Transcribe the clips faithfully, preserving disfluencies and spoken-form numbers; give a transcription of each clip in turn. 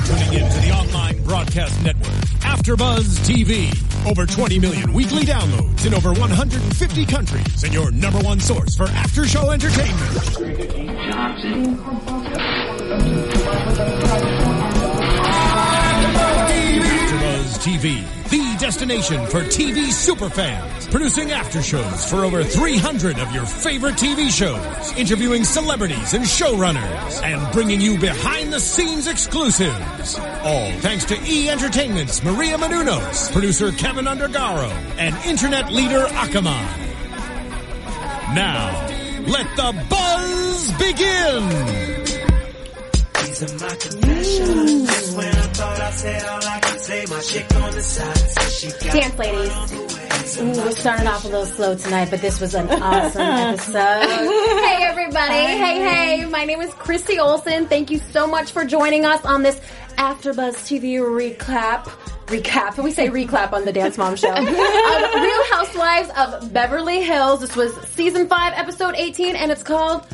tuning in to the online broadcast network, AfterBuzz T V. Over twenty million weekly downloads in over one hundred fifty countries, and your number one source for after-show entertainment. AfterBuzz T V, the destination for T V superfans, producing aftershows for over three hundred of your favorite T V shows, interviewing celebrities and showrunners, and bringing you behind-the-scenes exclusives. All thanks to E! Entertainment's Maria Menounos, producer Kevin Undergaro, and internet leader Akamai. Now, let the buzz begin! These are my confessions. When I thought I said all I could say, my chick on the side said she got Dance ladies. Ooh, we started off a little slow tonight, but this was an awesome episode. Hey everybody. Hi. Hey, hey. My name is Christy Olsen. Thank you so much for joining us on this AfterBuzz T V recap. Recap. We say recap on the Dance Mom Show. Of Real Housewives of Beverly Hills. This was season five, episode eighteen, and it's called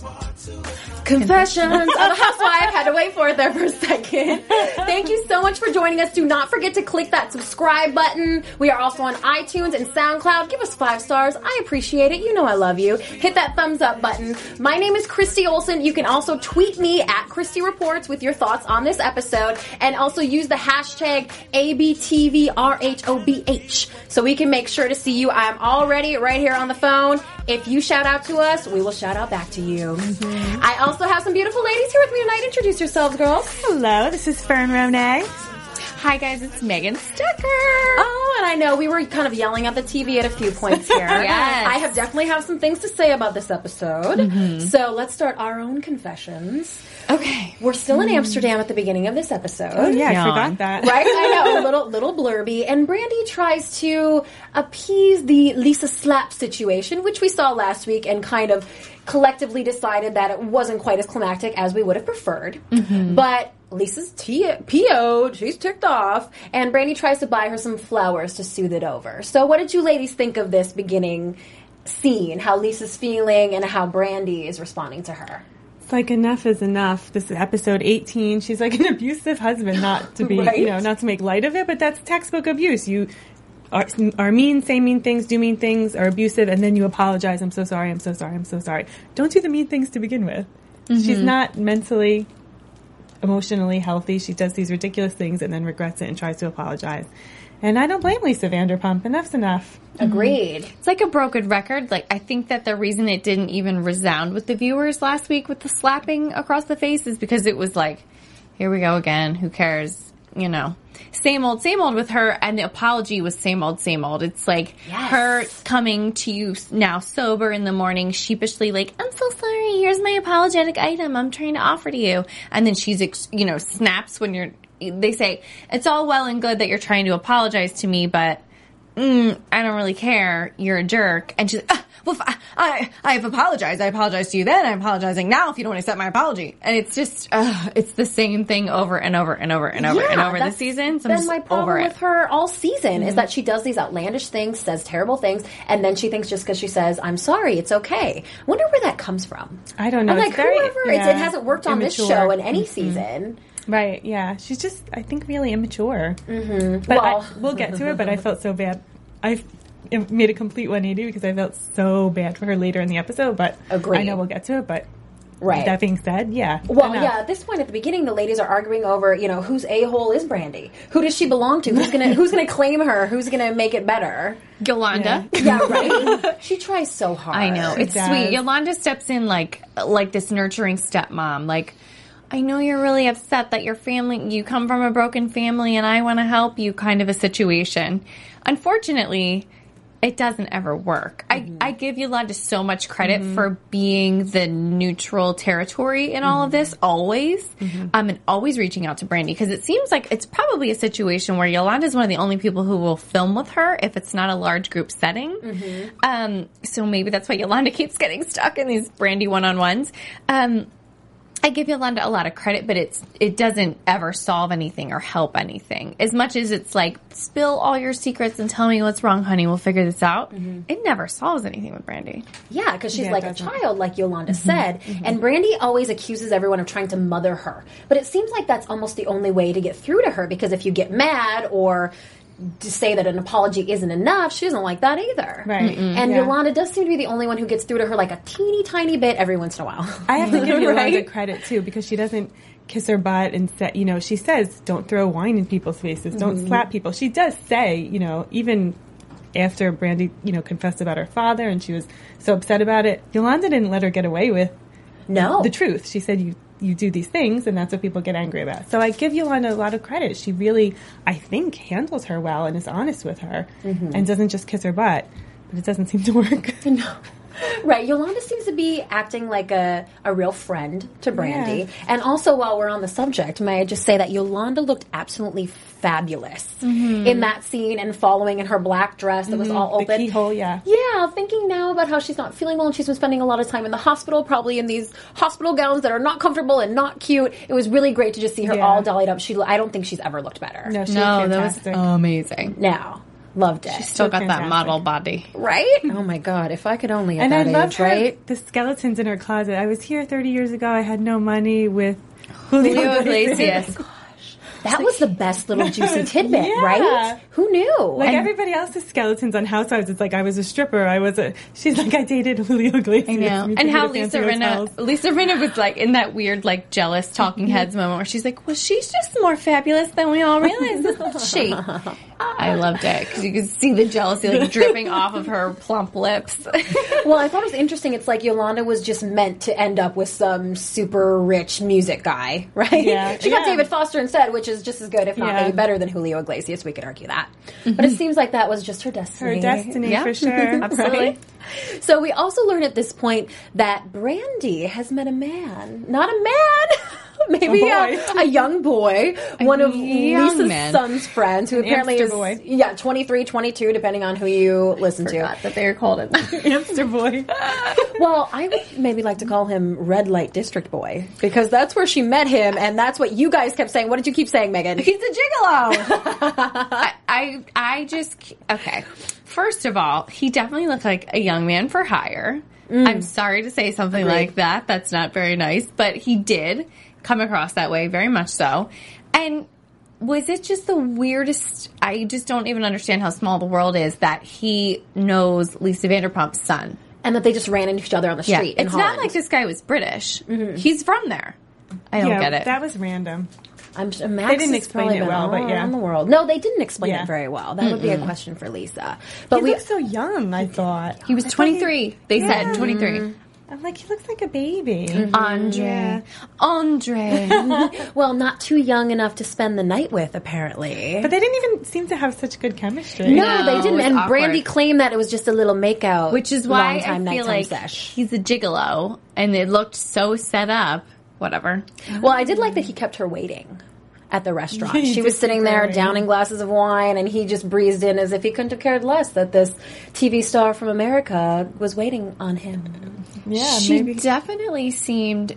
Confessions of a Housewife. Had to wait for it there for a second. Thank you so much for joining us. Do not forget to click that subscribe button. We are also on iTunes and SoundCloud. Give us five stars. I appreciate it. You know I love you. Hit that thumbs up button. My name is Christy Olsen. You can also tweet me at Christy Reports with your thoughts on this episode, and also use the hashtag A B T V R H O B H so we can make sure to see you. I'm already right here on the phone. If you shout out to us, we will shout out back to you. Mm-hmm. I also have some beautiful ladies here with me tonight. Introduce yourselves, girls. Hello, this is Fern Ronay. Hi, guys. It's Megan Stucker. Oh, and I know we were kind of yelling at the T V at a few points here. Yes. I have definitely have some things to say about this episode. Mm-hmm. So let's start our own confessions. Okay. We're still in Amsterdam at the beginning of this episode. Oh, yeah, yeah. I forgot that. Right? I know. A little, little blurby. And Brandy tries to appease the Lisa Slap situation, which we saw last week, and kind of collectively decided that it wasn't quite as climactic as we would have preferred. Mm-hmm. But Lisa's T- P O'd. She's ticked off. And Brandy tries to buy her some flowers to soothe it over. So what did you ladies think of this beginning scene? How Lisa's feeling and how Brandy is responding to her? It's like enough is enough. This is episode eighteen. She's like an abusive husband, not to be, right? you know, not to make light of it, but that's textbook abuse. You are, are mean, say mean things, do mean things, are abusive, and then you apologize. I'm so sorry, I'm so sorry, I'm so sorry. Don't do the mean things to begin with. Mm-hmm. She's not mentally, emotionally healthy. She does these ridiculous things and then regrets it and tries to apologize. And I don't blame Lisa Vanderpump. Enough's enough. Agreed. It's like a broken record. Like, I think that the reason it didn't even resound with the viewers last week with the slapping across the face is because it was like, here we go again. Who cares? You know, same old, same old with her. And the apology was same old, same old. It's like yes. her coming to you now sober in the morning, sheepishly like, I'm so sorry. Here's my apologetic item I'm trying to offer to you. And then she's, ex- you know, snaps when you're, they say, it's all well and good that you're trying to apologize to me, but mm, I don't really care. You're a jerk. And she's like, ah, well, I, I, I have apologized. I apologized to you then. I'm apologizing now if you don't want to accept my apology. And it's just, uh, it's the same thing over and over and over and over yeah, and over this season. So that's been my problem with her all season, mm-hmm. is that she does these outlandish things, says terrible things, and then she thinks just because she says, I'm sorry, it's okay. I wonder where that comes from. I don't know. I'm like, it's very, whoever, yeah, it's, it hasn't worked on immature. this show in any mm-hmm. season. Right, yeah. She's just, I think, really immature. Mm-hmm. But well, I, we'll get to it, but I felt so bad. I made a complete one eighty because I felt so bad for her later in the episode, but Agreed. I know we'll get to it, but right. that being said, yeah. Well, enough. yeah, at this point at the beginning, the ladies are arguing over, you know, whose a-hole is Brandy? Who does she belong to? Who's gonna who's gonna claim her? Who's gonna make it better? Yolanda. Yeah, yeah right? She tries so hard. I know. It's sweet. Yolanda steps in like like this nurturing stepmom, like, I know you're really upset that your family, you come from a broken family and I want to help you kind of a situation. Unfortunately, it doesn't ever work. Mm-hmm. I, I give Yolanda so much credit mm-hmm. for being the neutral territory in all mm-hmm. of this, always. Mm-hmm. Um, and always reaching out to Brandy, because it seems like it's probably a situation where Yolanda is one of the only people who will film with her if it's not a large group setting. Mm-hmm. Um, so maybe that's why Yolanda keeps getting stuck in these Brandy one-on-ones. Um, I give Yolanda a lot of credit, but it's it doesn't ever solve anything or help anything. As much as it's like, spill all your secrets and tell me what's wrong, honey. We'll figure this out. Mm-hmm. It never solves anything with Brandy. Yeah, because she's Yeah, like a definitely. child, like Yolanda mm-hmm. said. Mm-hmm. And Brandy always accuses everyone of trying to mother her. But it seems like that's almost the only way to get through to her, because if you get mad or to say that an apology isn't enough, she doesn't like that either. Right. Mm-mm. And Yeah. Yolanda does seem to be the only one who gets through to her like a teeny tiny bit every once in a while. I have to give Yolanda Right? credit too, because she doesn't kiss her butt and say, you know, she says, don't throw wine in people's faces, don't Mm-hmm. slap people. She does say, you know, even after Brandy, you know, confessed about her father and she was so upset about it, Yolanda didn't let her get away with No. the truth. She said, you you do these things, and that's what people get angry about. So I give Yolanda a lot of credit. She really, I think, handles her well and is honest with her Mm-hmm. and doesn't just kiss her butt. But it doesn't seem to work. No. Right. Yolanda seems to be acting like a, a real friend to Brandy. Yeah. And also, while we're on the subject, may I just say that Yolanda looked absolutely fabulous Mm-hmm. in that scene and following in her black dress that was all The open. keyhole, yeah. Yeah, thinking now about how she's not feeling well and she's been spending a lot of time in the hospital, probably in these hospital gowns that are not comfortable and not cute. It was really great to just see her Yeah. all dollied up. She, I don't think she's ever looked better. No, she No, looked that was fantastic. amazing. Now, loved it. Still got that fantastic. model body. Right? Oh my God, if I could only at And I that love age, her, right? the skeletons in her closet. I was here thirty years ago. I had no money with Julio Iglesias. That was the best little juicy tidbit, Yeah. right? Who knew? Like And- everybody else's skeletons on Housewives, it's like I was a stripper. I was a. She's like I dated Julio Iglesias. I know. We And took how her to Lisa fancy Rinna, hotels. Lisa Rinna was like in that weird, like jealous talking heads moment where she's like, well, she's just more fabulous than we all realize, isn't she? I loved it because you could see the jealousy like dripping off of her plump lips. well, I thought it was interesting. It's like Yolanda was just meant to end up with some super rich music guy, right? Yeah. She got Yeah. David Foster instead, which is just as good, if not Yeah. maybe better than Julio Iglesias. We could argue that. But it seems like that was just her destiny. Her destiny Yeah. for sure. Absolutely. Right? So we also learn at this point that Brandy has met a man. Not a man. Maybe A a, boy. a young boy, one of young Lisa's man. son's friends, who apparently Amster is boy. yeah twenty-three, twenty-two, depending on who you listen to. Forgot that they were called it. Hamster boy. Well, I would maybe like to call him Red Light District Boy, because that's where she met him, and that's what you guys kept saying. What did you keep saying, Megan? He's a gigolo. I, I, I just okay. First of all, he definitely looked like a young man for hire. I'm sorry to say something Agreed. like that. That's not very nice, but he did come across that way, very much so. And was it just the weirdest? I just don't even understand how small the world is that he knows Lisa Vanderpump's son. And that they just ran into each other on the Yeah, street in it's Holland. not like this guy was British. He's from there. I don't yeah, get it. That was random. I'm sure Max They didn't has explain probably it been well, but all yeah. around the world. No, they didn't explain Yeah. it very well. That would be a question for Lisa. But He we looked so young. I thought he was I thought twenty-three. They Yeah. said twenty-three. I'm like, he looks like a baby. Andre. Yeah. Andre. well, not too young enough to spend the night with, apparently. But they didn't even seem to have such good chemistry. no, No, they it didn't. was And awkward. Brandy claimed that it was just a little makeout, Which is why long time, I feel nighttime like sesh. he's a gigolo, and it looked so set up. Whatever. Well, I did like that he kept her waiting at the restaurant. He She was did sitting keep her there waiting. downing glasses of wine, and he just breezed in as if he couldn't have cared less that this T V star from America was waiting on him. Yeah, she maybe. definitely seemed.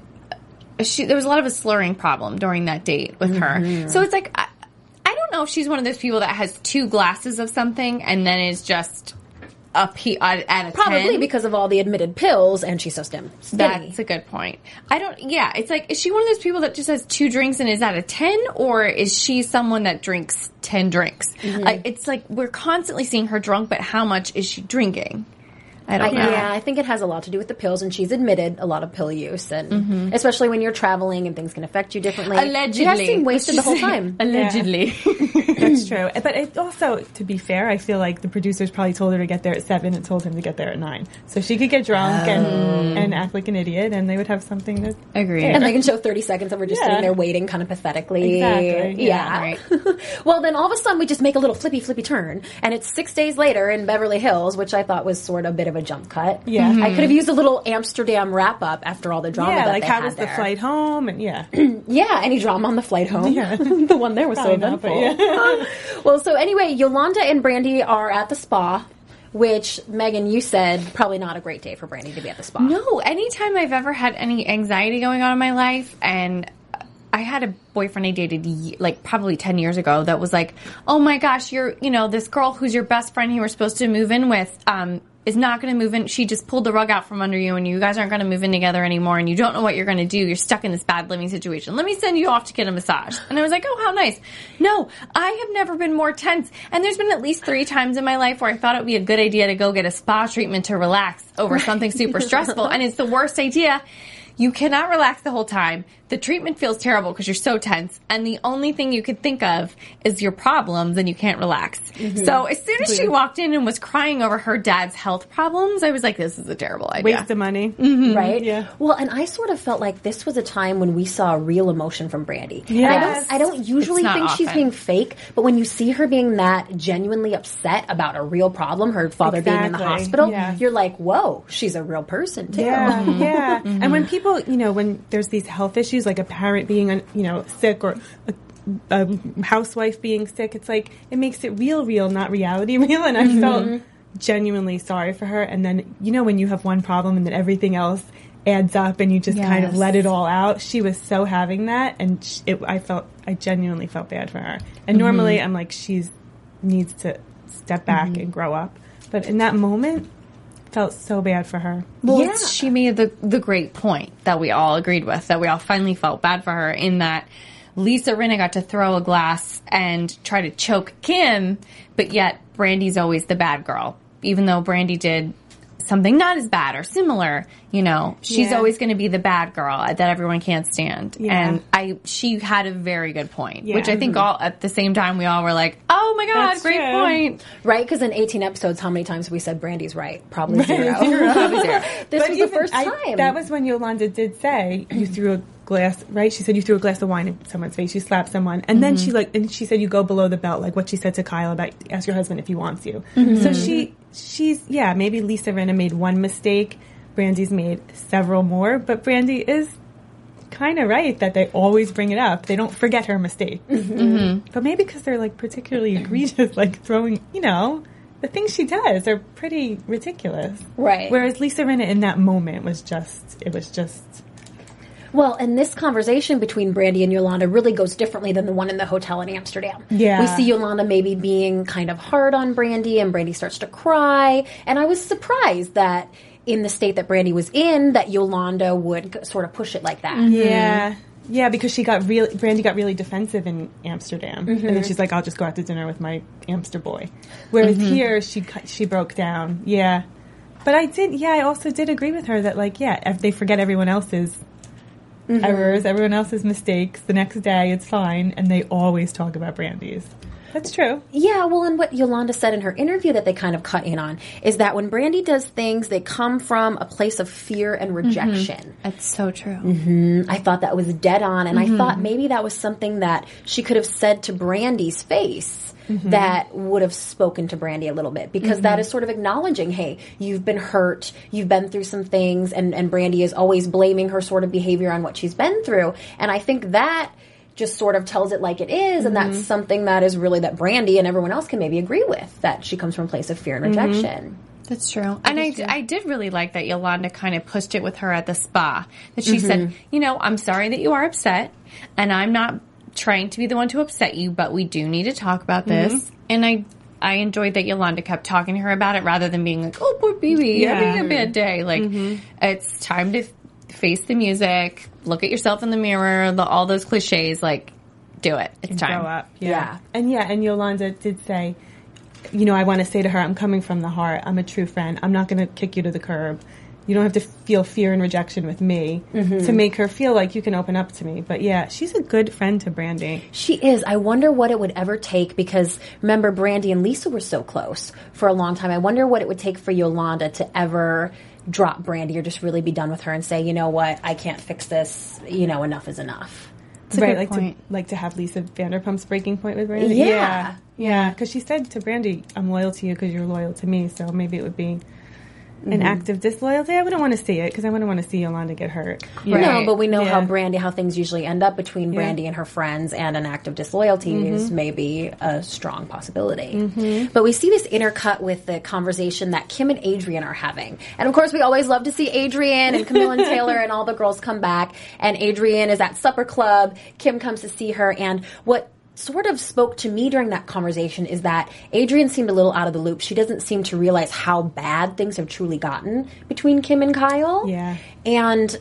She there was a lot of a slurring problem during that date with Mm-hmm. her. So it's like I, I don't know if she's one of those people that has two glasses of something and then is just a p at at a Probably ten. because of all the admitted pills, and she's so stim- skinny. That's a good point. I don't. Yeah, it's like, is she one of those people that just has two drinks and is at a ten, or is she someone that drinks ten drinks? Mm-hmm. Like, it's like we're constantly seeing her drunk, but how much is she drinking? I I, don't know. yeah, I think it has a lot to do with the pills, and she's admitted a lot of pill use, and especially when you're traveling and things can affect you differently. Allegedly, she has seemed wasted the whole time. Allegedly. That's true. But it also, to be fair, I feel like the producers probably told her to get there at seven and told him to get there at nine. So she could get drunk and, and act like an idiot, and they would have something to. Agreed. And they can show thirty seconds of her just Yeah. sitting there waiting kind of pathetically. Exactly. Yeah. Yeah, well, then all of a sudden we just make a little flippy, flippy turn, and it's six days later in Beverly Hills, which I thought was sort of a bit of a jump cut. Yeah. Mhm. I could have used a little Amsterdam wrap up after all the drama Yeah, that like they how had was the there. flight home? And yeah. Yeah, any drama on the flight home? Yeah. the one there was so Probably not, eventful. but yeah. Well, so anyway, Yolanda and Brandy are at the spa which, Megan, you said probably not a great day for Brandy to be at the spa. No, anytime I've ever had any anxiety going on in my life, and I had a boyfriend I dated like probably ten years ago that was like, oh my gosh, you're, you know, this girl who's your best friend you were supposed to move in with, um, is not going to move in. She just pulled the rug out from under you and you guys aren't going to move in together anymore and you don't know what you're going to do. You're stuck in this bad living situation. Let me send you off to get a massage. And I was like, oh, how nice. No, I have never been more tense. And there's been at least three times in my life where I thought it would be a good idea to go get a spa treatment to relax over something super stressful. And it's the worst idea. You cannot relax the whole time. The treatment feels terrible because you're so tense. And the only thing you could think of is your problems and you can't relax. Mm-hmm. So as soon as she walked in and was crying over her dad's health problems, I was like, this is a terrible idea. Waste of money. Mm-hmm. Right? Yeah. Well, and I sort of felt like this was a time when we saw real emotion from Brandy. Yes. And I don't, I don't usually think often. she's being fake, but when you see her being that genuinely upset about a real problem, her father Exactly. being in the hospital, Yeah. you're like, whoa, she's a real person too. Yeah, yeah. Mm-hmm. And when people, you know, when there's these health issues, like a parent being, you know, sick or a, a housewife being sick, it's like, it makes it real, real, not reality real. And I mm-hmm. felt genuinely sorry for her. And then, you know, when you have one problem and then everything else adds up and you just yes. kind of let it all out, she was so having that. And she, it, I felt, I genuinely felt bad for her. And mm-hmm. normally I'm like, she's needs to step back mm-hmm. and grow up. But in that moment, felt so bad for her. Well, yeah. she made the the great point that we all agreed with, that we all finally felt bad for her, in that Lisa Rinna got to throw a glass and try to choke Kim, but yet Brandy's always the bad girl. Even though Brandy did something not as bad or similar, you know, she's Yeah. always going to be the bad girl that everyone can't stand. Yeah. And I, she had a very good point, Yeah. which I think all at the same time we all were like, oh my God, That's great true. point. Right? Because in eighteen episodes, how many times have we said Brandy's right? Probably zero. Probably zero. This But was the even- first I- time. that was when Yolanda did say, you threw a glass, right? She said you threw a glass of wine in someone's face, you slapped someone. And then she like, and she said you go below the belt, like what she said to Kyle about ask your husband if he wants you. So she, she's, yeah, maybe Lisa Rinna made one mistake. Brandy's made several more, but Brandy is kind of right that they always bring it up. They don't forget her mistake. Mm-hmm. But maybe because they're like particularly egregious, like throwing, you know, the things she does are pretty ridiculous. Right. Whereas Lisa Rinna in that moment was just, it was just... Well, and this conversation between Brandy and Yolanda really goes differently than the one in the hotel in Amsterdam. Yeah. We see Yolanda maybe being kind of hard on Brandy, and Brandy starts to cry. And I was surprised that in the state that Brandy was in, that Yolanda would g- sort of push it like that. Yeah. Yeah, because she got really, Brandy got really defensive in Amsterdam. And then she's like, I'll just go out to dinner with my Amster boy. Whereas here, she cu- she broke down. Yeah. But I did, yeah, I also did agree with her that, like, yeah, if they forget everyone else's Mm-hmm. errors, everyone else's mistakes. The next day, it's fine, and they always talk about Brandy's. That's true. Yeah, well, and what Yolanda said in her interview that they kind of cut in on is that when Brandy does things, they come from a place of fear and rejection. That's so true. Mm-hmm. I thought that was dead on, and mm-hmm. I thought maybe that was something that she could have said to Brandy's face. Mm-hmm. That would have spoken to Brandy a little bit, because mm-hmm. that is sort of acknowledging, hey, you've been hurt, you've been through some things, and, and Brandy is always blaming her sort of behavior on what she's been through. And I think that just sort of tells it like it is, mm-hmm. and that's something that is really that Brandy and everyone else can maybe agree with, that she comes from a place of fear and rejection. Mm-hmm. That's true. And I, I did really like that Yolanda kind of pushed it with her at the spa. That she mm-hmm. said, you know, I'm sorry that you are upset, and I'm not trying to be the one to upset you, but we do need to talk about this. Mm-hmm. And I I enjoyed that Yolanda kept talking to her about it rather than being like, oh, poor baby, Yeah. having a bad day. Like, Mm-hmm. it's time to f- face the music, look at yourself in the mirror, the, all those cliches, like, do it. It's time. Grow up. Yeah. Yeah. And yeah, and Yolanda did say, you know, I want to say to her, I'm coming from the heart. I'm a true friend. I'm not going to kick you to the curb. You don't have to feel fear and rejection with me mm-hmm. to make her feel like you can open up to me. But yeah, she's a good friend to Brandy. She is. I wonder what it would ever take, because remember, Brandy and Lisa were so close for a long time. I wonder what it would take for Yolanda to ever drop Brandy or just really be done with her and say, you know what, I can't fix this. You know, enough is enough. That's a right, good like point. to like to have Lisa Vanderpump's breaking point with Brandy. Yeah. Yeah, because she said to Brandy, I'm loyal to you because you're loyal to me, so maybe it would be an mm-hmm. act of disloyalty. I wouldn't want to see it because I wouldn't want to see Yolanda get hurt. Right. No, but we know yeah. how Brandy, how things usually end up between Brandy yeah. and her friends, and an act of disloyalty mm-hmm. is maybe a strong possibility. Mm-hmm. But we see this intercut with the conversation that Kim and Adrian are having. And of course, we always love to see Adrian and Camille and Taylor and all the girls come back. And Adrian is at supper club. Kim comes to see her. And what sort of spoke to me during that conversation is that Adrian seemed a little out of the loop. She doesn't seem to realize how bad things have truly gotten between Kim and Kyle. Yeah. And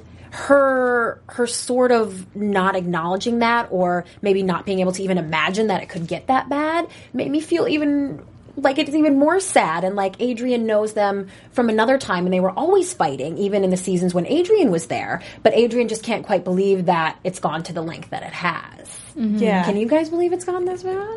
her her sort of not acknowledging that, or maybe not being able to even imagine that it could get that bad, made me feel even like it's even more sad. And like Adrian knows them from another time, and they were always fighting, even in the seasons when Adrian was there. But Adrian just can't quite believe that it's gone to the length that it has. Mm-hmm. Yeah. Can you guys believe it's gone this bad?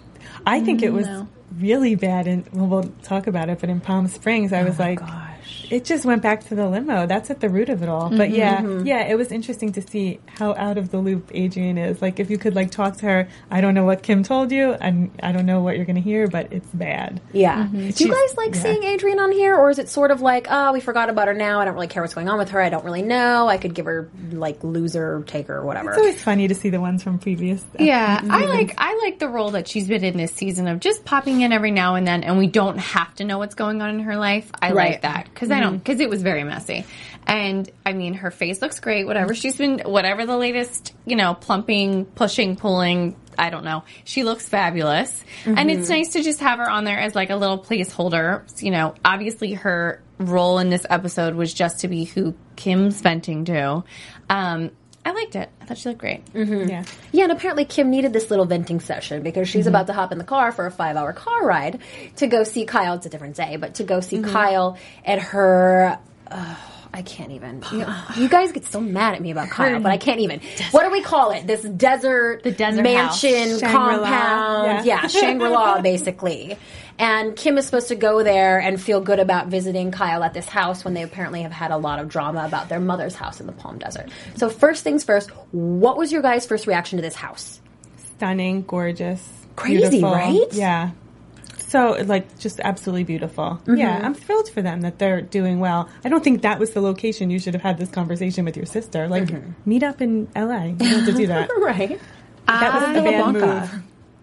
I think it was no. really bad, and well, we'll talk about it, but in Palm Springs, I oh was like, gosh. It just went back to the limo. That's at the root of it all. Mm-hmm. But yeah, mm-hmm. yeah, it was interesting to see how out of the loop Adrian is. Like, if you could, like, talk to her, I don't know what Kim told you, and I don't know what you're going to hear, but it's bad. Yeah. Mm-hmm. Do you guys like yeah. seeing Adrian on here, or is it sort of like, oh, we forgot about her now, I don't really care what's going on with her, I don't really know, I could give her, like, loser, take her, whatever. It's always funny to see the ones from previous Yeah, seasons. I like I like the role that she's been in this season of just popping in every now and then, and we don't have to know what's going on in her life. I right. like that, because mm-hmm. I don't, because it was very messy. And I mean, her face looks great. Whatever she's been, whatever the latest, you know, plumping, pushing, pulling, I don't know. She looks fabulous. Mm-hmm. And it's nice to just have her on there as like a little placeholder. You know, obviously her role in this episode was just to be who Kim's venting to. Um, I liked it. I thought she looked great. Mm-hmm. Yeah. Yeah, and apparently Kim needed this little venting session because she's mm-hmm. about to hop in the car for a five-hour car ride to go see Kyle. It's a different day, but to go see mm-hmm. Kyle at her... Uh, I can't even. You, know, you guys get so mad at me about Kyle, but I can't even. Desert. What do we call it? This desert, the desert mansion compound. Yeah, yeah Shangri-La, basically. And Kim is supposed to go there and feel good about visiting Kyle at this house when they apparently have had a lot of drama about their mother's house in the Palm Desert. So first things first, what was your guys' first reaction to this house? Stunning, gorgeous, crazy, beautiful. Right? Yeah. So, like, just absolutely beautiful. Mm-hmm. Yeah, I'm thrilled for them that they're doing well. I don't think that was the location you should have had this conversation with your sister. Like, mm-hmm. meet up in L A. You don't have to do that. Right. That was the bad move.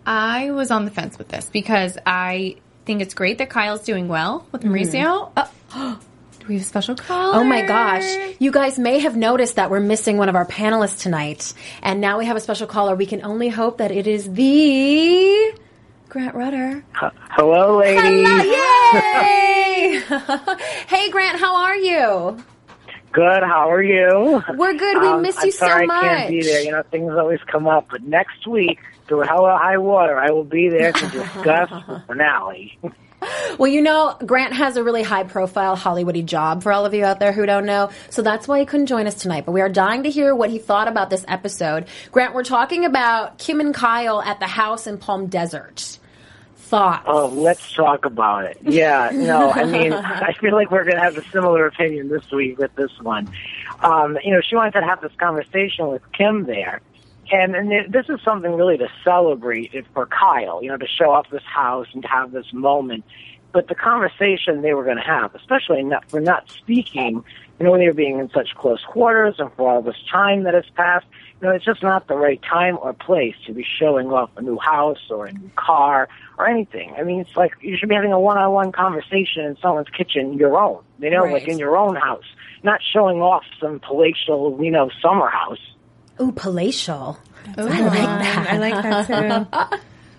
I was on the fence with this because I think it's great that Kyle's doing well with Mauricio. Mm-hmm. Oh, do we have a special caller? Oh, my gosh. You guys may have noticed that we're missing one of our panelists tonight. And now we have a special caller. We can only hope that it is the... Grant Rudder. H- Hello, ladies. Hello, yay! Hey, Grant, how are you? Good. How are you? We're good. We um, miss you I'm so sorry much. I can't be there. You know, things always come up. But next week, through hell or high water, I will be there to discuss the finale. Well, you know, Grant has a really high-profile Hollywoody job for all of you out there who don't know, so that's why he couldn't join us tonight. But we are dying to hear what he thought about this episode. Grant, we're talking about Kim and Kyle at the house in Palm Desert. Thoughts? Oh, let's talk about it. Yeah, no, I mean, I feel like we're going to have a similar opinion this week with this one. Um, you know, she wanted to have this conversation with Kim there. And, and this is something really to celebrate for Kyle, you know, to show off this house and to have this moment. But the conversation they were going to have, especially not, for not speaking, you know, when they were being in such close quarters and for all this time that has passed, you know, it's just not the right time or place to be showing off a new house or a new car or anything. I mean, it's like you should be having a one-on-one conversation in someone's kitchen, your own, you know, right. like in your own house, not showing off some palatial, you know, summer house. Ooh, palatial. Ooh, I like that. I like that too.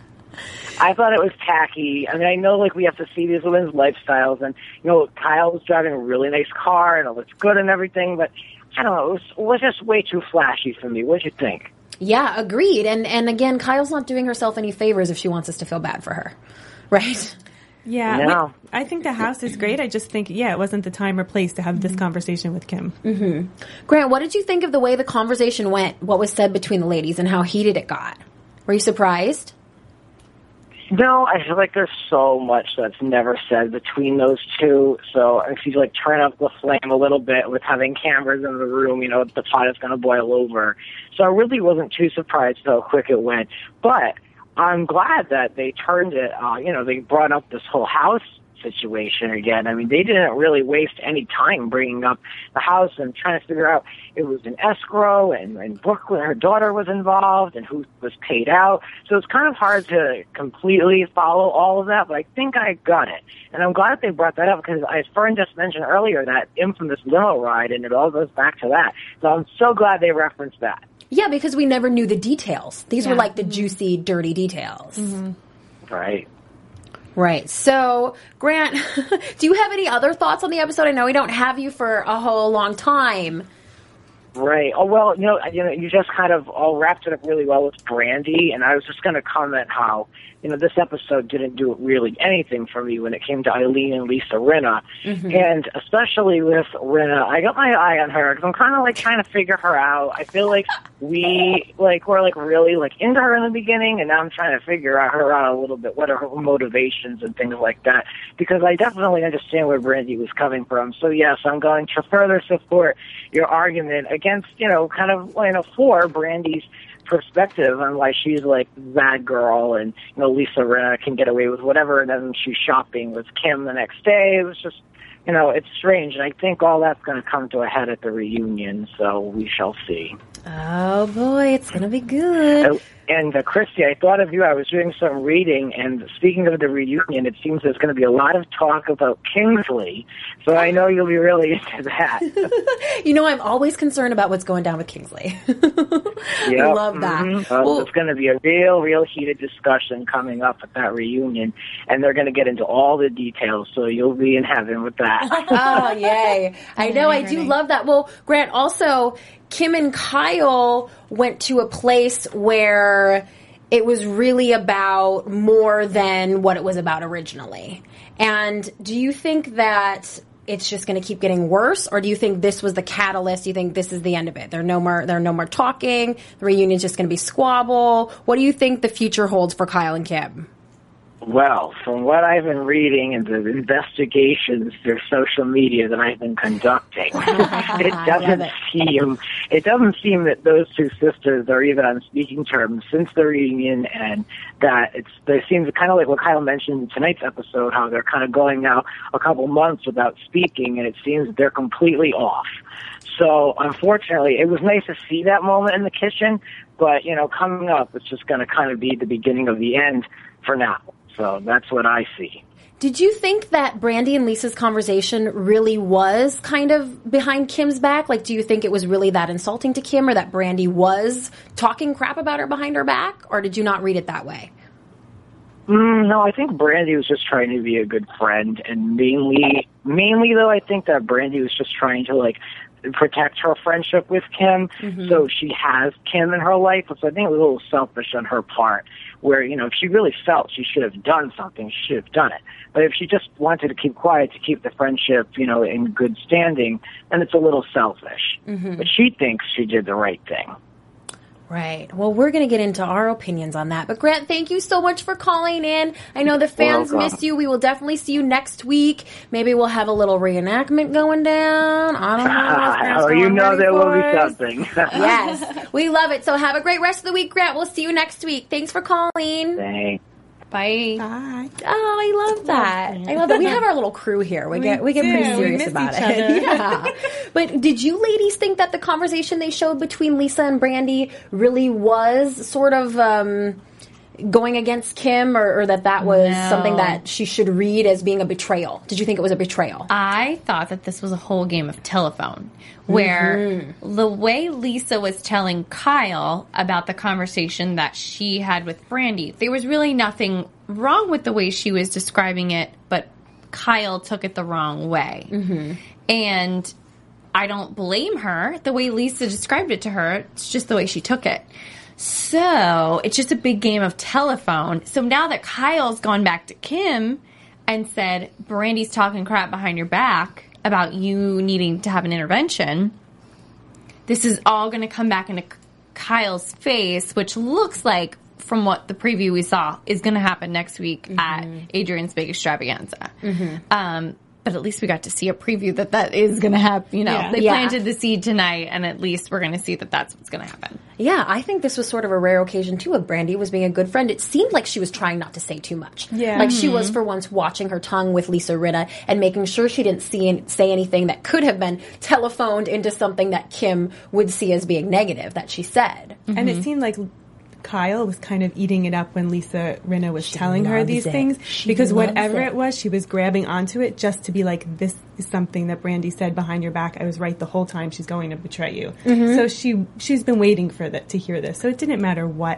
I thought it was tacky. I mean, I know, like, we have to see these women's lifestyles, and, you know, Kyle was driving a really nice car, and it looks good and everything, but, I don't know, it was, it was just way too flashy for me. What'd you think? Yeah, agreed. And, and again, Kyle's not doing herself any favors if she wants us to feel bad for her. Right? Yeah, no. we, I think the house is great. I just think, yeah, it wasn't the time or place to have this conversation with Kim. Mm-hmm. Grant, what did you think of the way the conversation went, what was said between the ladies, and how heated it got? Were you surprised? No, I feel like there's so much that's never said between those two. So if you like turn up the flame a little bit with having cameras in the room, you know, the pot is going to boil over. So I really wasn't too surprised how quick it went. But I'm glad that they turned it, uh, you know, they brought up this whole house situation again. I mean, they didn't really waste any time bringing up the house and trying to figure out it was an escrow and, and Brooklyn, her daughter was involved and who was paid out. So it's kind of hard to completely follow all of that, but I think I got it. And I'm glad they brought that up because, as Fern just mentioned earlier, that infamous limo ride, and it all goes back to that. So I'm so glad they referenced that. Yeah, because we never knew the details. These yeah. were like the juicy, dirty details. Mm-hmm. Right. Right. So, Grant, do you have any other thoughts on the episode? I know we don't have you for a whole long time. Right. Oh, well, you know, you know, you just kind of all wrapped it up really well with Brandy, and I was just going to comment how, you know, this episode didn't do really anything for me when it came to Eileen and Lisa Rinna. Mm-hmm. And especially with Rinna, I got my eye on her because I'm kind of like trying to figure her out. I feel like we, like, were like really like into her in the beginning, and now I'm trying to figure out her out a little bit, what are her motivations and things like that, because I definitely understand where Brandy was coming from. So yes, I'm going to further support your argument against, you know, kind of, you know, for Brandy's perspective on why she's like that girl, and you know Lisa Rinna can get away with whatever, and then she's shopping with Kim the next day. It was just, you know, it's strange, and I think all that's going to come to a head at the reunion, so we shall see. Oh boy, it's going to be good. Uh, and uh, Christy, I thought of you. I was doing some reading, and speaking of the reunion, it seems there's going to be a lot of talk about Kingsley, so I know you'll be really into that. You know, I'm always concerned about what's going down with Kingsley. Yep. I love that. Mm-hmm. Uh, well, it's going to be a real, real heated discussion coming up at that reunion, and they're going to get into all the details, so you'll be in heaven with that. Oh, yay. I know, I do love that. Well, Grant, also, Kim and Kyle went to a place where it was really about more than what it was about originally. And do you think that it's just going to keep getting worse, or do you think this was the catalyst? Do you think this is the end of it? There are no more, there are no more talking. The reunion's just going to be squabble. What do you think the future holds for Kyle and Kim? Well, from what I've been reading and the investigations through social media that I've been conducting, it doesn't it. seem it doesn't seem that those two sisters are even on speaking terms since the reunion, and that it's they seem kind of like what Kyle mentioned in tonight's episode, how they're kind of going now a couple months without speaking, and it seems that they're completely off. So, unfortunately, it was nice to see that moment in the kitchen, but, you know, coming up, it's just going to kind of be the beginning of the end for now. So that's what I see. Did you think that Brandy and Lisa's conversation really was kind of behind Kim's back? Like, do you think it was really that insulting to Kim, or that Brandy was talking crap about her behind her back? Or did you not read it that way? Mm, no, I think Brandy was just trying to be a good friend. And mainly, mainly though, I think that Brandy was just trying to, like, protect her friendship with Kim. Mm-hmm. So she has Kim in her life. So I think it was a little selfish on her part, where, you know, if she really felt she should have done something, she should have done it. But if she just wanted to keep quiet to keep the friendship, you know, in good standing, then it's a little selfish. Mm-hmm. But she thinks she did the right thing. Right. Well, we're going to get into our opinions on that. But Grant, thank you so much for calling in. I know the fans Welcome. miss you. We will definitely see you next week. Maybe we'll have a little reenactment going down. I don't know. Oh, you know there will be us. something. Yes. We love it. So have a great rest of the week, Grant. We'll see you next week. Thanks for calling. Thanks. Bye. Bye. Oh, I love that. I love that. We have our little crew here. We, we get we get do. pretty We serious miss about each it. other. Yeah. But did you ladies think that the conversation they showed between Lisa and Brandy really was sort of um, going against Kim, or, or that that was No. something that she should read as being a betrayal? Did you think it was a betrayal? I thought that this was a whole game of telephone, where mm-hmm. the way Lisa was telling Kyle about the conversation that she had with Brandy, there was really nothing wrong with the way she was describing it, but Kyle took it the wrong way. Mm-hmm. And I don't blame her. The way Lisa described it to her, it's just the way she took it. So it's just a big game of telephone. So now that Kyle's gone back to Kim and said, Brandy's talking crap behind your back about you needing to have an intervention, this is all going to come back into Kyle's face, which looks like, from what the preview we saw, is going to happen next week mm-hmm. at Adrian's Big Extravaganza. Mm-hmm. Um, but at least we got to see a preview that that is going to happen. You know, Yeah. they Yeah. planted the seed tonight, and at least we're going to see that that's what's going to happen. Yeah, I think this was sort of a rare occasion too of Brandy was being a good friend. It seemed like she was trying not to say too much. Yeah. Like she was for once watching her tongue with Lisa Rinna and making sure she didn't see any, say anything that could have been telephoned into something that Kim would see as being negative that she said. And it seemed like Kyle was kind of eating it up when Lisa Rinna was telling her loves these it. things. She because loves whatever it. it was, she was grabbing onto it just to be like, this is something that Brandy said behind your back. I was right the whole time. She's going to betray you. Mm-hmm. So she, she's been waiting for that to hear this. So it didn't matter what,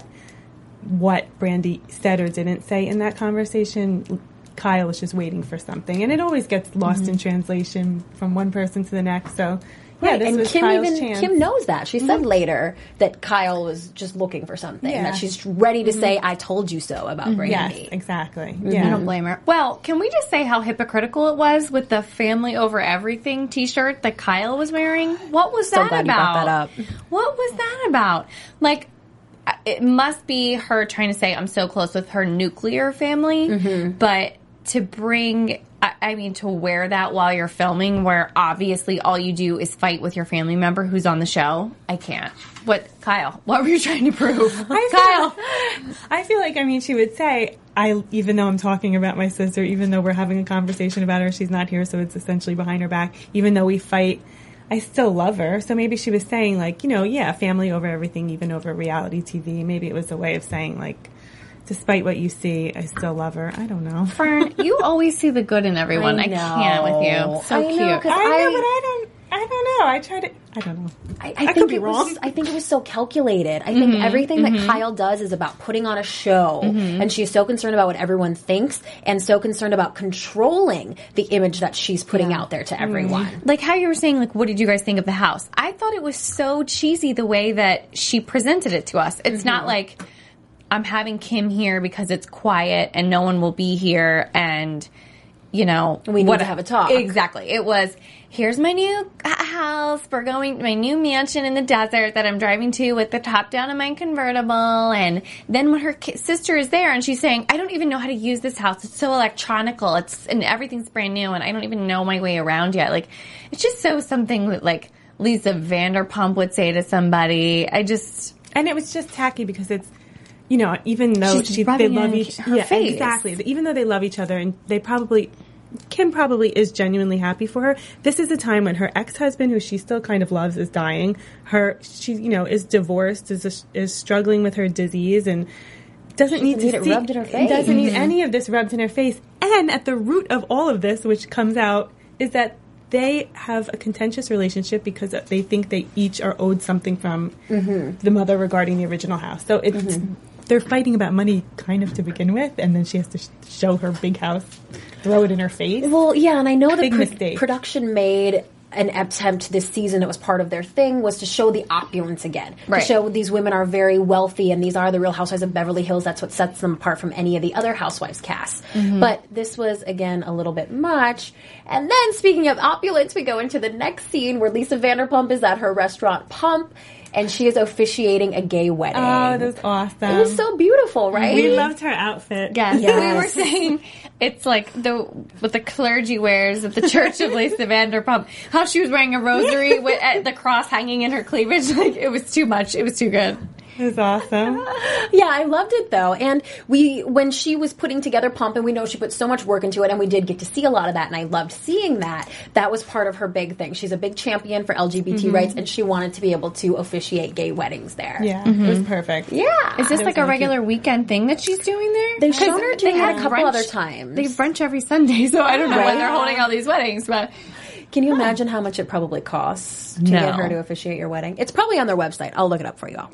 what Brandy said or didn't say in that conversation. Kyle was just waiting for something. And it always gets lost Mm-hmm. in translation from one person to the next. So yeah, Right, this and was Kim Kyle's even chance. Kim knows that. She said later that Kyle was just looking for something. Yeah. That she's ready to say, "I told you so" about Brandy. Yes, exactly. Mm-hmm. Yeah. I don't blame her. Well, can we just say how hypocritical it was with the family over everything t-shirt that Kyle was wearing? What was So that glad you about? brought that up. What was that about? Like, it must be her trying to say I'm so close with her nuclear family, Mm-hmm. but to bring, I, I mean, to wear that while you're filming where obviously all you do is fight with your family member who's on the show, I can't. What, Kyle, what were you trying to prove? I Kyle! feel, I feel like, I mean, she would say, I, even though I'm talking about my sister, even though we're having a conversation about her, she's not here, so it's essentially behind her back. Even though we fight, I still love her. So maybe she was saying, like, you know, yeah, family over everything, even over reality T V. Maybe it was a way of saying, like, despite what you see, I still love her. I don't know. Fern, you always see the good in everyone. I, I know. can't with you. So I know, cute. 'cause I know, I- but I don't, I don't know. I try to, I don't know. I, I, I think could be it was. wrong. I think it was so calculated. I think everything that Kyle does is about putting on a show, and she's so concerned about what everyone thinks, and so concerned about controlling the image that she's putting out there to everyone. Like how you were saying, like, what did you guys think of the house? I thought it was so cheesy the way that she presented it to us. It's not like I'm having Kim here because it's quiet and no one will be here and, you know. We need to have a talk. Exactly. It was, here's my new house. We're going, my new mansion in the desert that I'm driving to with the top down of my convertible. And then when her ki- sister is there and she's saying, I don't even know how to use this house. It's so electronical. It's, and everything's brand new and I don't even know my way around yet. Like, it's just so something that, like, Lisa Vanderpump would say to somebody. I just, And it was just tacky because it's, you know, even though She's she, they rubbing it love in each her yeah, face. exactly. Even though they love each other and they probably, Kim probably is genuinely happy for her. This is a time when her ex-husband, who she still kind of loves, is dying. Her, she, you know, is divorced, is is struggling with her disease, and doesn't need need to it see, rubbed in her face. Doesn't need any of this rubbed in her face. And at the root of all of this, which comes out, is that they have a contentious relationship because they think they each are owed something from the mother regarding the original house. So it's they're fighting about money kind of to begin with, and then she has to sh- show her big house, throw it in her face. Well, yeah, and I know the Big pro- mistake. production made an attempt this season. It was part of their thing was to show the opulence again, Right. to show these women are very wealthy and these are the Real Housewives of Beverly Hills. That's what sets them apart from any of the other Housewives casts. But this was again a little bit much. And then speaking of opulence, we go into the next scene where Lisa Vanderpump is at her restaurant Pump. And she is officiating a gay wedding. Oh, that's awesome. It was so beautiful, right? We loved her outfit. yes, Yes. we were saying it's like the what the clergy wears at the Church of Lisa Vanderpump. How she was wearing a rosary with at the cross hanging in her cleavage. Like it was too much. It was too good. It was awesome. Yeah, I loved it though. And we, when she was putting together Pump, and we know she put so much work into it, and we did get to see a lot of that, and I loved seeing that. That was part of her big thing. She's a big champion for L G B T rights, and she wanted to be able to officiate gay weddings there. Yeah, it was perfect. Yeah. Is this like a really regular weekend thing that she's doing there? They've 'Cause shown her doing they it a have couple brunch- other times. They brunch every Sunday, so I don't know when Right. they're holding all these weddings, but Can you imagine how much it probably costs to No. get her to officiate your wedding? It's probably on their website. I'll look it up for you all.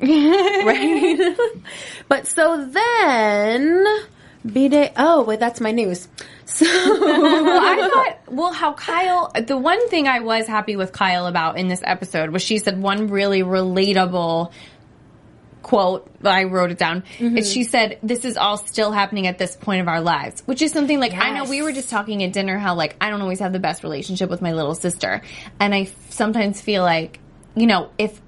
Right? But so then, B-Day, oh, wait, that's my news. So, well, I thought, well, how Kyle, the one thing I was happy with Kyle about in this episode was she said one really relatable quote, I wrote it down. And she said, this is all still happening at this point of our lives, which is something like, I know Yes. we were just talking at dinner how like, I don't always have the best relationship with my little sister. And I f- sometimes feel like, you know, if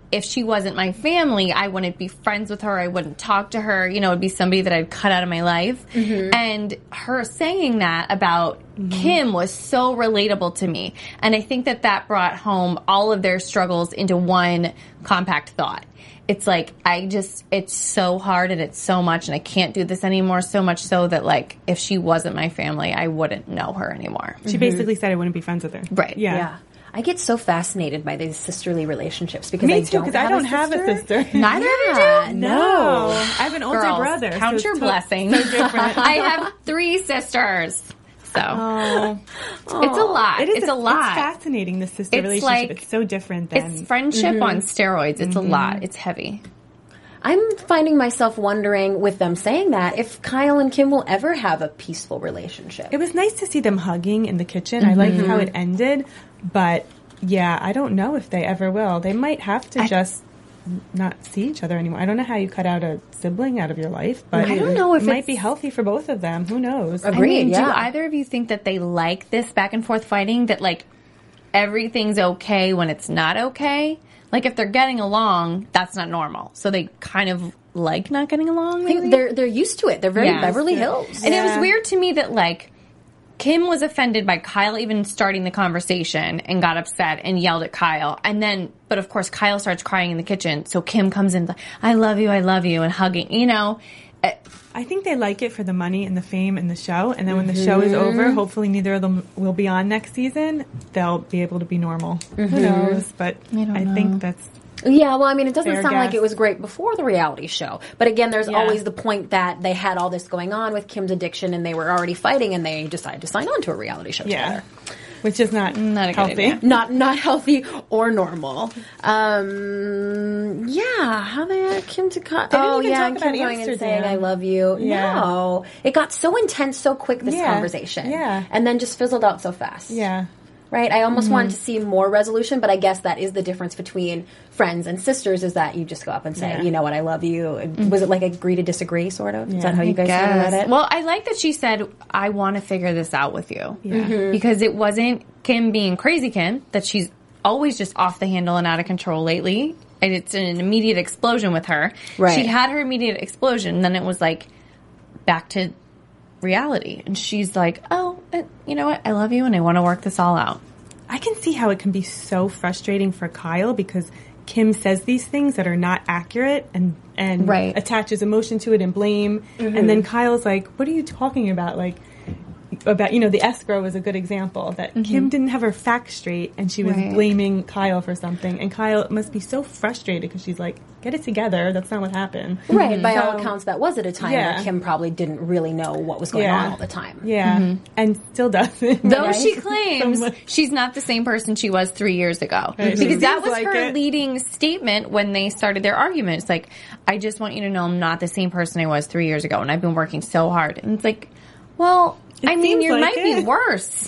if she wasn't my family, I wouldn't be friends with her. I wouldn't talk to her. You know, it'd be somebody that I'd cut out of my life. Mm-hmm. And her saying that about mm-hmm. Kim was so relatable to me. And I think that that brought home all of their struggles into one compact thought. It's like, I just, it's so hard and it's so much and I can't do this anymore, so much so that, like, if she wasn't my family, I wouldn't know her anymore. She mm-hmm. basically said I wouldn't be friends with her. Right. Yeah. yeah. I get so fascinated by these sisterly relationships because Me I too, don't, have, I don't a have a sister. Neither yeah, of you do? No. no. I have an older Girls, brother. Count so your so, blessings. So different. I have three sisters. So oh. it's a lot. It is it's a, a lot. It's fascinating, the sister it's relationship. Like, it's so different than... It's friendship mm-hmm. on steroids. It's mm-hmm. a lot. It's heavy. I'm finding myself wondering, with them saying that, if Kyle and Kim will ever have a peaceful relationship. It was nice to see them hugging in the kitchen. Mm-hmm. I liked how it ended, but yeah, I don't know if they ever will. They might have to I, just not see each other anymore. I don't know how you cut out a sibling out of your life, but I don't know if it might be healthy for both of them. Who knows? Agreed, I mean, yeah. do either of you think that they like this back and forth fighting, that, like, everything's okay when it's not okay? Like, if they're getting along, that's not normal. So they kind of like not getting along, maybe? I think they're, they're used to it. They're very yeah. Beverly Hills. And yeah. it was weird to me that, like, Kim was offended by Kyle even starting the conversation and got upset and yelled at Kyle. And then, but of course, Kyle starts crying in the kitchen. So Kim comes in, like, I love you, I love you, and hugging, you know. I think they like it for the money and the fame and the show. And then when mm-hmm. the show is over, hopefully neither of them will be on next season. They'll be able to be normal. Mm-hmm. Who knows? But I, I think that's... Yeah, well, I mean, it doesn't Fair sound guess. like it was great before the reality show. But again, there's Yeah. always the point that they had all this going on with Kim's addiction and they were already fighting and they decided to sign on to a reality show Yeah. together. Which is not, Not a good healthy. idea. Not not healthy or normal. Um, yeah, how they had Kim to cut. They didn't Oh even yeah, talk and Kim about going and Amsterdam. saying I love you. Yeah. No, it got so intense so quick. This Yeah. conversation, Yeah. and then just fizzled out so fast. Yeah. Right. I almost Mm-hmm. wanted to see more resolution, but I guess that is the difference between friends and sisters: is that you just go up and say, Yeah. you know what, I love you. And was it like agree to disagree, sort of? Is that how you guys Yes. sort of read it? Well, I like that she said, I want to figure this out with you. Yeah. Mm-hmm. Because it wasn't Kim being crazy Kim, that she's always just off the handle and out of control lately. And it's an immediate explosion with her. Right. She had her immediate explosion, and then it was like back to reality. And she's like, oh, uh, you know what? I love you and I want to work this all out. I can see how it can be so frustrating for Kyle because Kim says these things that are not accurate and and Right. attaches emotion to it and blame. Mm-hmm. And then Kyle's like, what are you talking about? Like, about, you know, the escrow was a good example that mm-hmm. Kim didn't have her facts straight and she was Right. blaming Kyle for something. And Kyle must be so frustrated because she's like, get it together. That's not what happened. Right. By So- all accounts, that was at a time Yeah. where Kim probably didn't really know what was going Yeah. on all the time. Yeah. And still doesn't. Though Right. she claims So much. she's not the same person she was three years ago. Right. Because She that seems was like her it. leading statement when they started their argument. It's like, I just want you to know I'm not the same person I was three years ago, and I've been working so hard. And it's like, well, It I mean, seems you like might it. be worse.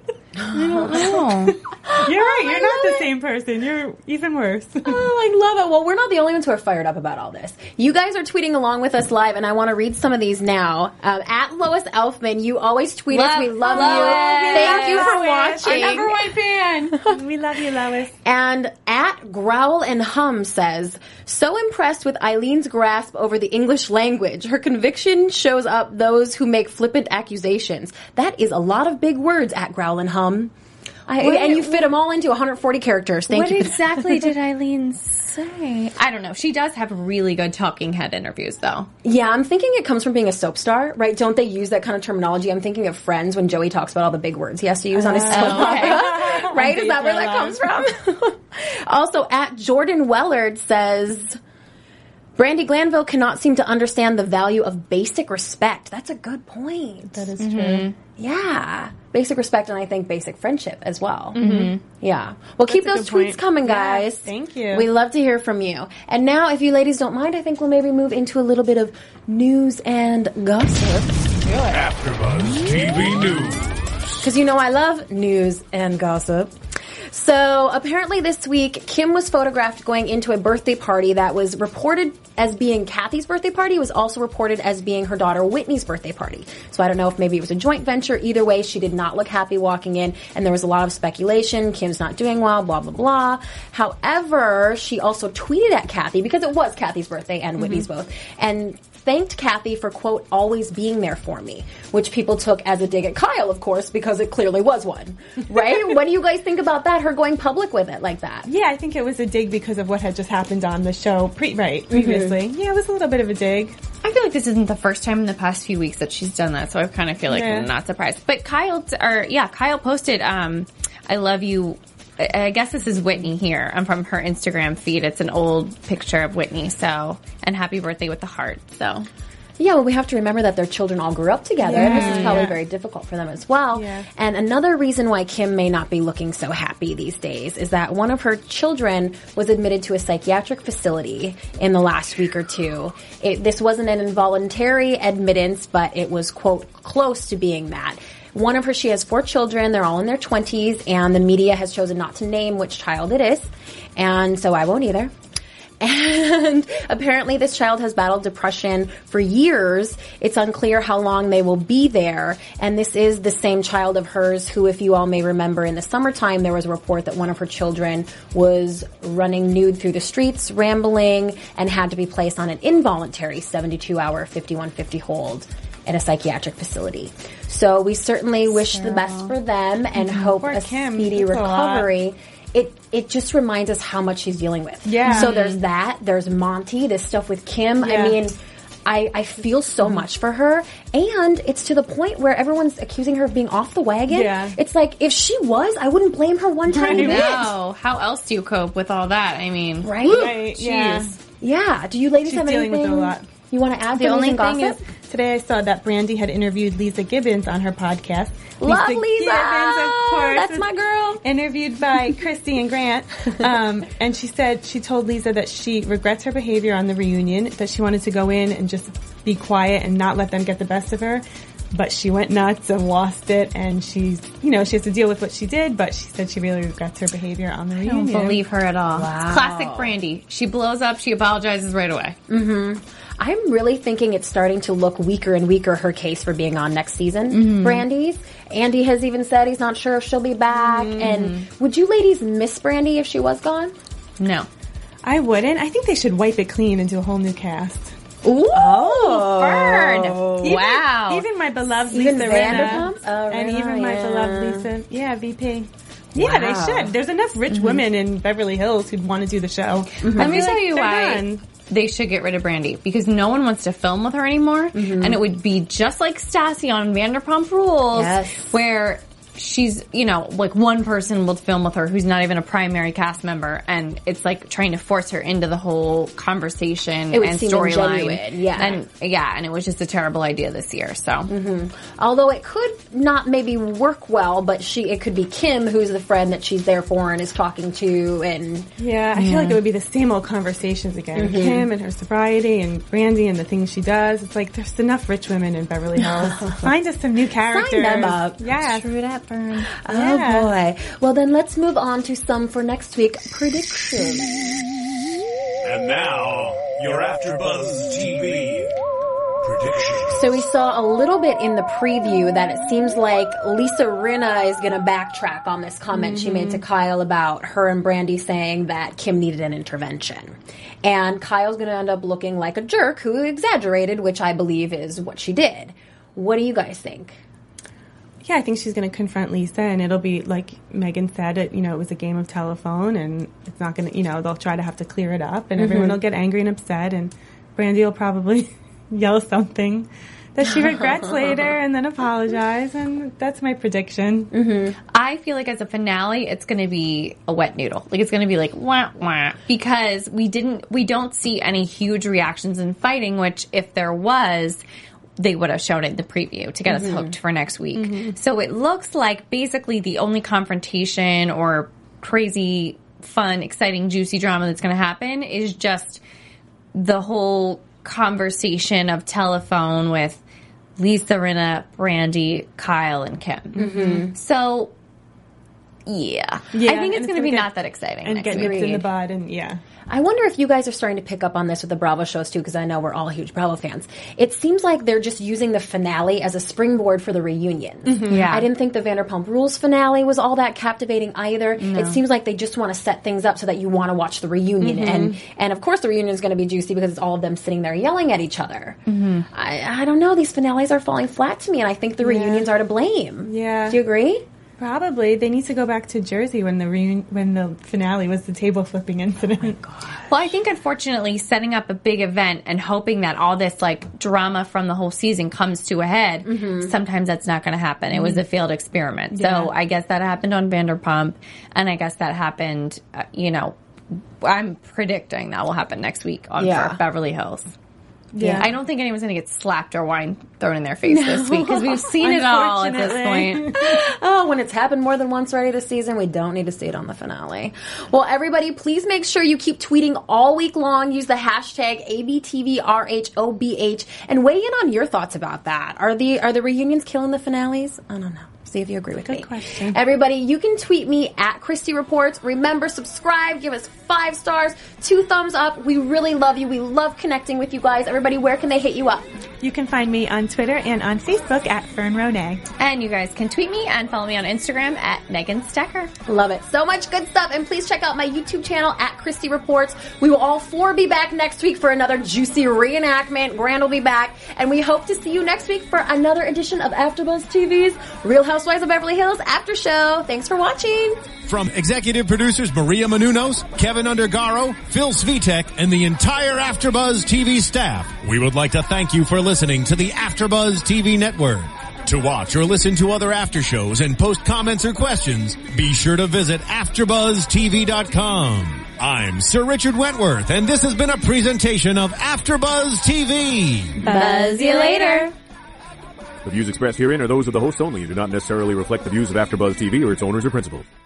I don't know. You're right. You're not the love it. same person. You're even worse. Oh, I love it. Well, we're not the only ones who are fired up about all this. You guys are tweeting along with us live, and I want to read some of these now. Um, at Lois Elfman, you always tweet us. Love- We love love you. it. Thank you for Love it. watching. Our number one fan. We love you, Lois. And at Growl and Hum says, so impressed with Eileen's grasp over the English language. Her conviction shows up those who make flippant accusations. That is a lot of big words at Growl and Hum. I, What- and you fit them all into one hundred forty characters. Thank What you. exactly did Eileen say? I don't know. She does have really good talking head interviews, though. Yeah, I'm thinking it comes from being a soap star, right? Don't they use that kind of terminology? I'm thinking of Friends when Joey talks about all the big words he has to use on his soap opera. Right? Is that where that comes from? Also, at Jordan Wellard says, Brandi Glanville cannot seem to understand the value of basic respect. That's a good point. That is true. Yeah. Basic respect and I think basic friendship as well. Mm-hmm. Yeah. Well, keep a those good tweets point. coming, Yeah, guys. thank you. We love to hear from you. And now, if you ladies don't mind, I think we'll maybe move into a little bit of news and gossip. AfterBuzz T V News. Because you know I love news and gossip. So apparently this week, Kim was photographed going into a birthday party that was reported as being Kathy's birthday party. It was also reported as being her daughter Whitney's birthday party. So I don't know if maybe it was a joint venture. Either way, she did not look happy walking in, and there was a lot of speculation. Kim's not doing well, blah, blah, blah. However, she also tweeted at Kathy, because it was Kathy's birthday and Whitney's mm-hmm. both, and thanked Kathy for, quote, always being there for me, which people took as a dig at Kyle, of course, because it clearly was one. Right? What do you guys think about that, her going public with it like that? Yeah, I think it was a dig because of what had just happened on the show, pre- right, previously. Mm-hmm. Yeah, it was a little bit of a dig. I feel like this isn't the first time in the past few weeks that she's done that, so I kind of feel like yeah. I'm not surprised. But Kyle, or yeah, Kyle posted, um, I love you. I guess this is Whitney here. I'm from her Instagram feed. It's an old picture of Whitney, so, and happy birthday with the heart, so. Yeah, well, we have to remember that their children all grew up together, yeah, and this is probably yeah. very difficult for them as well. Yeah. And another reason why Kim may not be looking so happy these days is that one of her children was admitted to a psychiatric facility in the last week or two. It, this wasn't an involuntary admittance, but it was, quote, close to being that. One of her, she has four children. They're all in their twenties, and the media has chosen not to name which child it is, and so I won't either. And apparently this child has battled depression for years. It's unclear how long they will be there. And this is the same child of hers who, if you all may remember, in the summertime, there was a report that one of her children was running nude through the streets, rambling, and had to be placed on an involuntary seventy-two hour fifty-one fifty hold at a psychiatric facility. So we certainly wish Sarah. the best for them and mm-hmm. hope Poor a Kim. speedy That's recovery. It it just reminds us how much she's dealing with. Yeah. So there's that. There's Monty. This stuff with Kim. Yeah. I mean, I, I feel so mm-hmm. much for her. And it's to the point where everyone's accusing her of being off the wagon. Yeah. It's like, if she was, I wouldn't blame her one tiny bit. No. How else do you cope with all that? I mean, right? Right. Jeez. Yeah. yeah. Do you ladies she's have dealing anything with a lot. You want to add? The only thing gossip? is, today I saw that Brandy had interviewed Lisa Gibbons on her podcast. Love Lisa, Lisa Gibbons, of course. That's my girl. Interviewed by Christy and Grant. Um, and she said, she told Lisa that she regrets her behavior on the reunion, that she wanted to go in and just be quiet and not let them get the best of her. But she went nuts and lost it, and she's, you know, she has to deal with what she did, but she said she really regrets her behavior on the reunion. I don't believe her at all. Wow. It's classic Brandy. She blows up, she apologizes right away. Mm-hmm. I'm really thinking it's starting to look weaker and weaker, her case for being on next season, mm-hmm. Brandy's. Andy has even said he's not sure if she'll be back. Mm-hmm. And would you ladies miss Brandy if she was gone? No. I wouldn't. I think they should wipe it clean and do a whole new cast. Ooh, oh, Fern. Even, Wow. Even my beloved even Lisa Vanderpump? Rinna. Oh, and Rinna, even my yeah. beloved Lisa. Yeah, V P. Yeah, Wow. they should. There's enough rich mm-hmm. women in Beverly Hills who'd want to do the show. Mm-hmm. Let me tell like you why done. they should get rid of Brandy. Because no one wants to film with her anymore. Mm-hmm. And it would be just like Stassi on Vanderpump Rules. Yes. Where she's, you know, like one person will film with her who's not even a primary cast member, and it's like trying to force her into the whole conversation it would and seem storyline. Yeah. And yeah, and it was just a terrible idea this year, so. Mm-hmm. Although it could not maybe work well, but she, it could be Kim who's the friend that she's there for and is talking to, and. Yeah, I yeah. feel like it would be the same old conversations again. Mm-hmm. Kim and her sobriety and Brandy and the things she does. It's like, there's enough rich women in Beverly Hills. Find us some new characters. Sign them up. Yeah. True that. Burn. Oh yeah. boy. Well then let's move on to some for next week predictions. And now, your AfterBuzz T V predictions. So we saw a little bit in the preview that it seems like Lisa Rinna is going to backtrack on this comment mm-hmm. she made to Kyle about her and Brandy saying that Kim needed an intervention. And Kyle's going to end up looking like a jerk who exaggerated, which I believe is what she did. What do you guys think? Yeah, I think she's going to confront Lisa, and it'll be like Megan said. It you know it was a game of telephone, and it's not going to you know they'll try to have to clear it up, and mm-hmm. everyone will get angry and upset, and Brandy will probably yell something that she regrets later, and then apologize, and that's my prediction. Mm-hmm. I feel like as a finale, it's going to be a wet noodle. Like it's going to be like wah wah because we didn't we don't see any huge reactions in fighting, which if there was, they would have shown it in the preview to get mm-hmm. us hooked for next week. Mm-hmm. So it looks like basically the only confrontation or crazy, fun, exciting, juicy drama that's going to happen is just the whole conversation of telephone with Lisa Rinna, Brandy, Kyle, and Kim. Mm-hmm. So Yeah. Yeah, I think it's and going to be gonna not that exciting and next get week. nipped in the bud, and yeah. I wonder if you guys are starting to pick up on this with the Bravo shows too, because I know we're all huge Bravo fans. It seems like they're just using the finale as a springboard for the reunions. Mm-hmm. Yeah. I didn't think the Vanderpump Rules finale was all that captivating either. No. It seems like they just want to set things up so that you want to watch the reunion. Mm-hmm. And and of course the reunion is going to be juicy because it's all of them sitting there yelling at each other. Mm-hmm. I, I don't know. These finales are falling flat to me, and I think the yeah. reunions are to blame. Yeah. Do you agree? Probably. They need to go back to Jersey when the reun- when the finale was the table flipping incident. Oh my God. Well, I think unfortunately setting up a big event and hoping that all this like drama from the whole season comes to a head, mm-hmm. sometimes that's not going to happen. Mm-hmm. It was a failed experiment. Yeah. So I guess that happened on Vanderpump, and I guess that happened, uh, you know, I'm predicting that will happen next week on yeah. Beverly Hills. Yeah. I don't think anyone's going to get slapped or wine thrown in their face no. this week because we've seen it all at this point. Oh, when it's happened more than once already this season, we don't need to see it on the finale. Well, everybody, please make sure you keep tweeting all week long. Use the hashtag A B T V R H O B H and weigh in on your thoughts about that. Are the are the reunions killing the finales? I don't know. See if you agree with Good me. question. Everybody, you can tweet me at Christy Reports. Remember, subscribe, give us five stars, two thumbs up. We really love you. We love connecting with you guys. Everybody, where can they hit you up? You can find me on Twitter and on Facebook at Fern Ronay. And you guys can tweet me and follow me on Instagram at Megan Stecker. Love it. So much good stuff. And please check out my YouTube channel at Christy Reports. We will all four be back next week for another juicy reenactment. Grand will be back. And we hope to see you next week for another edition of AfterBuzz T V's Real Housewives of Beverly Hills After Show. Thanks for watching. From executive producers Maria Menounos, Kevin Undergaro, Phil Svitek, and the entire AfterBuzz T V staff, we would like to thank you for listening to the AfterBuzz T V network. To watch or listen to other after shows and post comments or questions, be sure to visit after buzz T V dot com. I'm Sir Richard Wentworth, and this has been a presentation of AfterBuzz T V. Buzz you later. The views expressed herein are those of the hosts only and do not necessarily reflect the views of AfterBuzz T V or its owners or principals.